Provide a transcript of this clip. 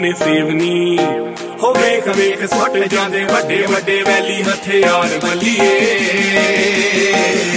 ਨੇ ਸੇਵਨੀ ਹੋ ਵੇਖ ਵੇਖ ਸੁੱਟ ਜਾਂਦੇ ਵੱਡੇ ਵੱਡੇ ਵੈਲੀ ਹਥਿਆਰ ਬੱਲੀਏ।